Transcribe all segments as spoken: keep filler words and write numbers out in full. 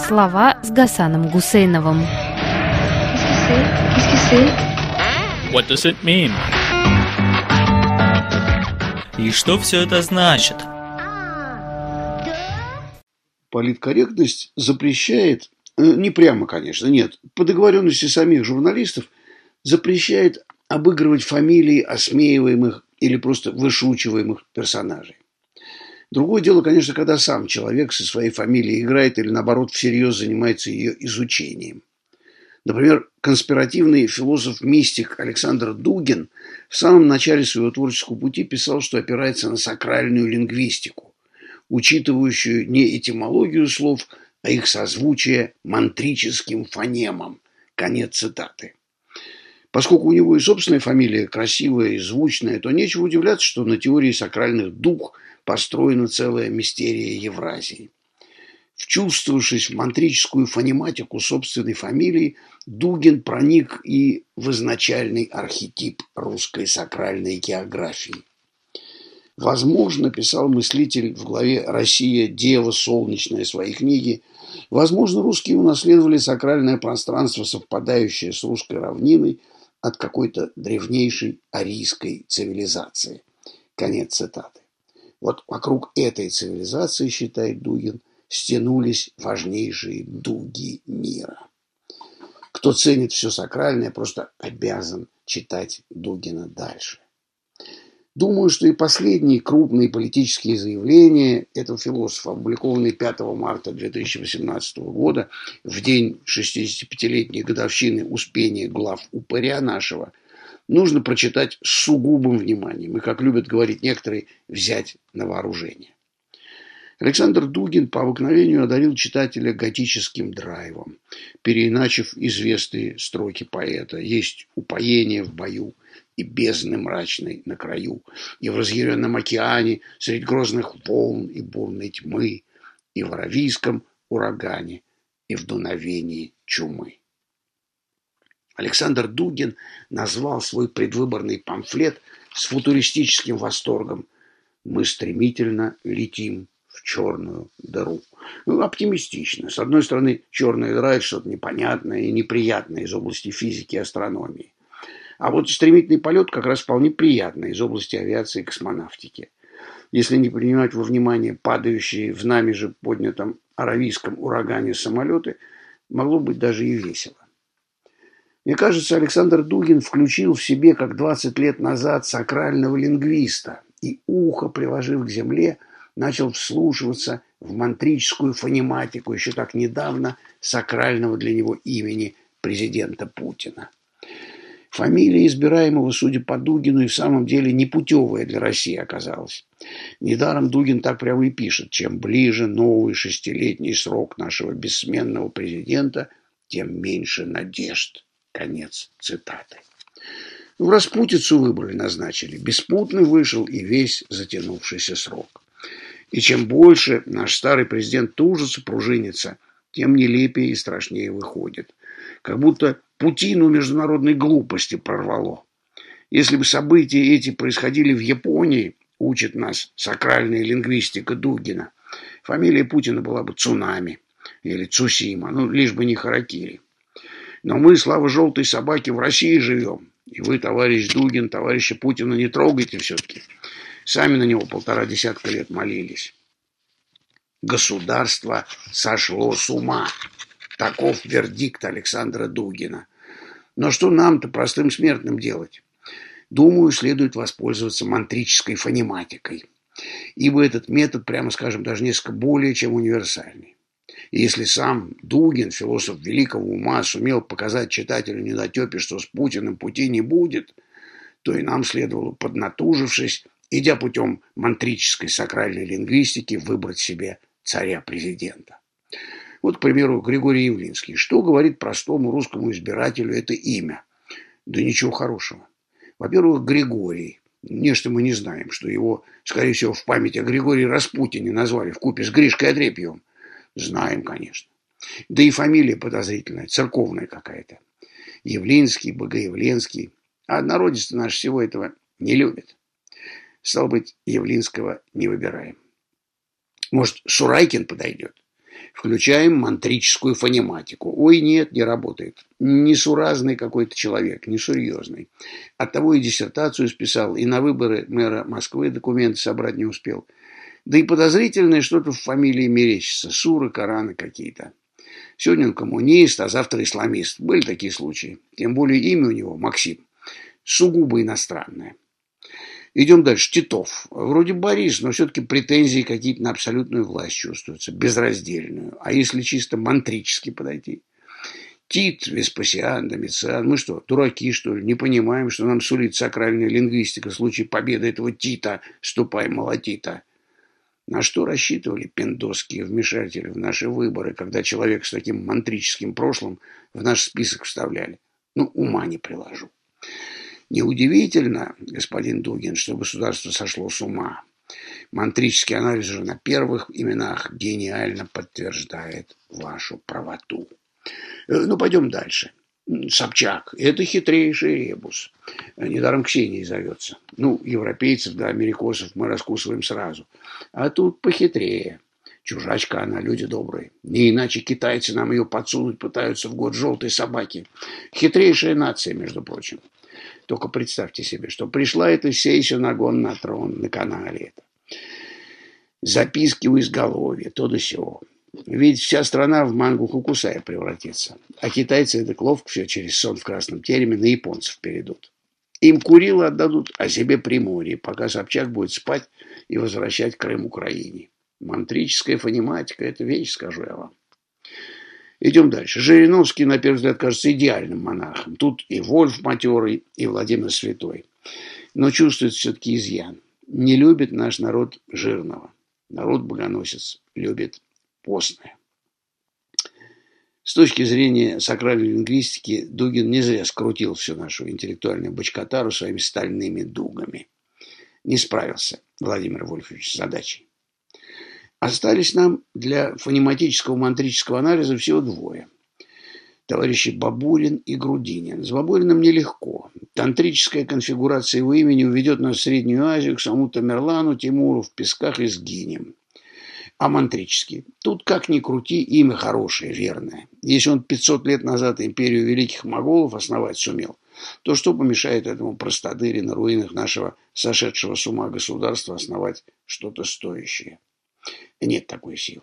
Слова с Гасаном Гусейновым. What does it mean? И что все это значит? Политкорректность запрещает, не прямо, конечно, нет, по договоренности самих журналистов, запрещает обыгрывать фамилии осмеиваемых или просто вышучиваемых персонажей. Другое дело, конечно, когда сам человек со своей фамилией играет или, наоборот, всерьез занимается ее изучением. Например, конспиративный философ-мистик Александр Дугин в самом начале своего творческого пути писал, что опирается на сакральную лингвистику, учитывающую не этимологию слов, а их созвучие мантрическим фонемам. Конец цитаты. Поскольку у него и собственная фамилия красивая и звучная, то нечего удивляться, что на теории сакральных дуг построена целая мистерия Евразии. Вчувствовавшись в мантрическую фонематику собственной фамилии, Дугин проник и в изначальный архетип русской сакральной географии. Возможно, писал мыслитель в главе «Россия, дева солнечная» своей книги, возможно, русские унаследовали сакральное пространство, совпадающее с русской равниной от какой-то древнейшей арийской цивилизации. Конец цитаты. Вот вокруг этой цивилизации, считает Дугин, стянулись важнейшие дуги мира. Кто ценит все сакральное, просто обязан читать Дугина дальше. Думаю, что и последние крупные политические заявления этого философа, опубликованные пятого марта две тысячи восемнадцатого года, в день шестидесятипятилетней годовщины успения глав упыря нашего, нужно прочитать с сугубым вниманием и, как любят говорить некоторые, взять на вооружение. Александр Дугин по обыкновению одарил читателя готическим драйвом, переиначив известные строки поэта: «Есть упоение в бою и бездны мрачной на краю, и в разъяренном океане средь грозных волн и бурной тьмы, и в аравийском урагане, и в дуновении чумы». Александр Дугин назвал свой предвыборный памфлет с футуристическим восторгом: «Мы стремительно летим в черную дыру». Ну, оптимистично. С одной стороны, черная дыра – это что-то непонятное и неприятное из области физики и астрономии. А вот стремительный полет как раз вполне приятный из области авиации и космонавтики. Если не принимать во внимание падающие в нами же поднятом аравийском урагане самолеты, могло быть даже и весело. Мне кажется, Александр Дугин включил в себе, как двадцать лет назад, сакрального лингвиста и, ухо приложив к земле, начал вслушиваться в мантрическую фонематику еще так недавно сакрального для него имени президента Путина. Фамилия избираемого, судя по Дугину, и в самом деле непутевая для России оказалась. Недаром Дугин так прямо и пишет: чем ближе новый шестилетний срок нашего бессменного президента, тем меньше надежд. Конец цитаты. В распутицу выбрали, назначили. Беспутный вышел и весь затянувшийся срок. И чем больше наш старый президент тужится, пружинится, тем нелепее и страшнее выходит. Как будто путину международной глупости прорвало. Если бы события эти происходили в Японии, учит нас сакральная лингвистика Дугина, фамилия Путина была бы Цунами или Цусима, ну, лишь бы не харакири. Но мы, слава желтой собаке, в России живем. И вы, товарищ Дугин, товарища Путина не трогайте все-таки. Сами на него полтора десятка лет молились. Государство сошло с ума. Таков вердикт Александра Дугина. Но что нам-то, простым смертным, делать? Думаю, следует воспользоваться мантрической фонематикой. Ибо этот метод, прямо скажем, даже несколько более чем универсальный. И если сам Дугин, философ великого ума, сумел показать читателю недотепе, что с Путиным пути не будет, то и нам следовало, поднатужившись, идя путем мантрической сакральной лингвистики, выбрать себе царя-президента. Вот, к примеру, Григорий Явлинский. Что говорит простому русскому избирателю это имя? Да ничего хорошего. Во-первых, Григорий. Нечто мы не знаем, что его, скорее всего, в память о Григории Распутине назвали вкупе с Гришкой Отрепьевым. Знаем, конечно. Да и фамилия подозрительная, церковная какая-то. Явлинский, Богоявленский. А народец наш всего этого не любит. Стало быть, Явлинского не выбираем. Может, Шурайкин подойдет? Включаем мантрическую фонематику. Ой, нет, не работает. Несуразный какой-то человек, несерьезный. Оттого и диссертацию списал, и на выборы мэра Москвы документы собрать не успел. Да и подозрительное что-то в фамилии мерещится. Суры, Кораны какие-то. Сегодня он коммунист, а завтра исламист. Были такие случаи. Тем более имя у него Максим. Сугубо иностранное. Идем дальше. Титов. Вроде Борис, но все-таки претензии какие-то на абсолютную власть чувствуются. Безраздельную. А если чисто мантрически подойти? Тит, Веспасиан, Домициан. Мы что, дураки, что ли? Не понимаем, что нам сулит сакральная лингвистика в случае победы этого Тита, ступай, молотита. На что рассчитывали пиндосские вмешатели в наши выборы, когда человека с таким мантрическим прошлым в наш список вставляли? Ну, ума не приложу. Неудивительно, господин Дугин, что государство сошло с ума. Мантрический анализ же на первых именах гениально подтверждает вашу правоту. Ну, пойдем дальше. Собчак. Это хитрейший ребус. Недаром Ксенией зовется. Ну, европейцев да америкосов мы раскусываем сразу. А тут похитрее. Чужачка она, люди добрые. Не иначе китайцы нам ее подсунуть пытаются в год желтой собаки. Хитрейшая нация, между прочим. Только представьте себе, что пришла эта сейся нагон на трон на канале. Это. Записки у изголовья, то да сего. Ведь вся страна в мангу Хокусая превратится. А китайцы это ловко все через сон в красном тереме на японцев перейдут. Им Курилы отдадут, а себе Приморье, пока Собчак будет спать и возвращать Крым Украине. Мантрическая фонематика – это вещь, скажу я вам. Идем дальше. Жириновский, на первый взгляд, кажется идеальным монархом. Тут и Вольф матерый, и Владимир Святой. Но чувствует все-таки изъян. Не любит наш народ жирного. Народ-богоносец любит постное. С точки зрения сакральной лингвистики Дугин не зря скрутил всю нашу интеллектуальную бочкотару своими стальными дугами. Не справился Владимир Вольфович с задачей. Остались нам для фонематического мантрического анализа всего двое. Товарищи Бабурин и Грудинин. С Бабуриным нелегко. Тантрическая конфигурация его имени уведет нас в Среднюю Азию к самому Тамерлану, Тимуру, в песках и сгинем. А мантрический. Тут, как ни крути, имя хорошее, верное. Если он пятьсот лет назад империю великих моголов основать сумел, то что помешает этому простодыре на руинах нашего сошедшего с ума государства основать что-то стоящее? Нет такой силы.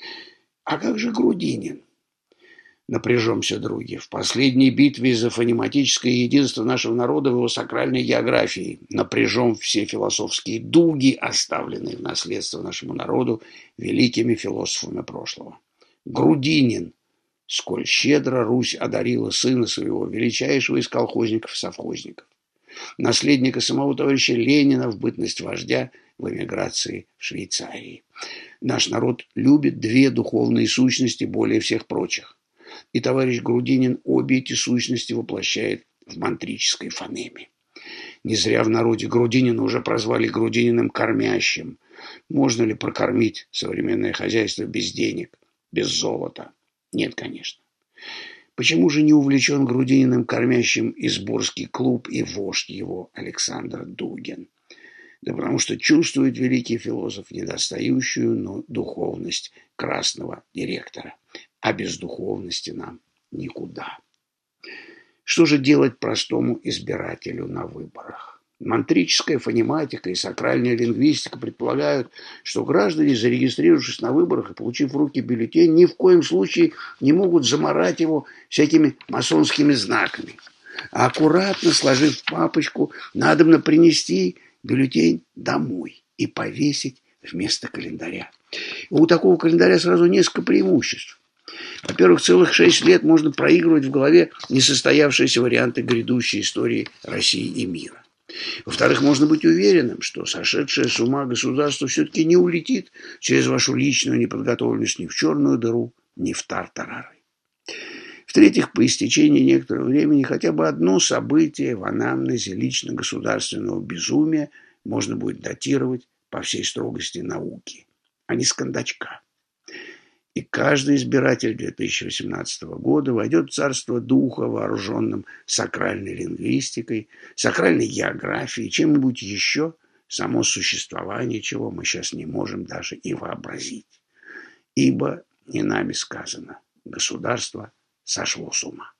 А как же Грудинин? Напряжемся, други. В последней битве за фонематическое единство нашего народа в его сакральной географии напряжем все философские дуги, оставленные в наследство нашему народу великими философами прошлого. Грудинин, сколь щедро Русь одарила сына своего, величайшего из колхозников и совхозников, наследника самого товарища Ленина в бытность вождя в эмиграции в Швейцарии. Наш народ любит две духовные сущности более всех прочих. И товарищ Грудинин обе эти сущности воплощает в мантрической фонеме. Не зря в народе Грудинина уже прозвали Грудининым кормящим. Можно ли прокормить современное хозяйство без денег, без золота? Нет, конечно. Почему же не увлечен Грудининым кормящим и сборский клуб, и вождь его Александр Дугин? Да потому что чувствует великий философ недостающую, но духовность красного директора. А без духовности нам никуда. Что же делать простому избирателю на выборах? Мантрическая фонематика и сакральная лингвистика предполагают, что граждане, зарегистрировавшись на выборах и получив в руки бюллетень, ни в коем случае не могут замарать его всякими масонскими знаками. А аккуратно сложив в папочку, надобно принести бюллетень домой и повесить вместо календаря. У такого календаря сразу несколько преимуществ. Во-первых, целых шесть лет можно проигрывать в голове несостоявшиеся варианты грядущей истории России и мира. Во-вторых, можно быть уверенным, что сошедшее с ума государство все-таки не улетит через вашу личную неподготовленность ни в черную дыру, ни в тартарары. В-третьих, по истечении некоторого времени хотя бы одно событие в анамнезе лично-государственного безумия можно будет датировать по всей строгости науки, а не с кондачка. И каждый избиратель две тысячи восемнадцатого года войдет в царство духа, вооруженным сакральной лингвистикой, сакральной географией, чем-нибудь еще, само существование чего мы сейчас не можем даже и вообразить. Ибо не нами сказано. Государство сошло с ума.